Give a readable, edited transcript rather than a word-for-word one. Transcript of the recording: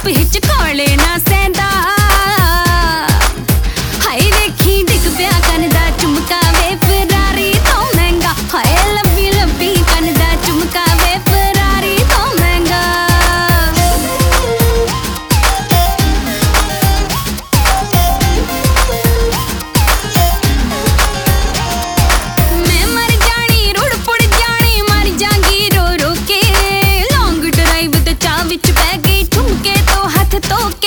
top hitch खोले ना सेंदा हाय देखी डिग पिया कनदा चुमका वे फरारी तो महंगा हाय लब्बी लब्बी कनदा चुमका वे फरारी तो महंगा मैं मर जानी रुड़ पुड़ जानी मर जांगी रो रो के लॉन्ग ड्राइव ते चा विच बह गई ठुमके तो हाथ तो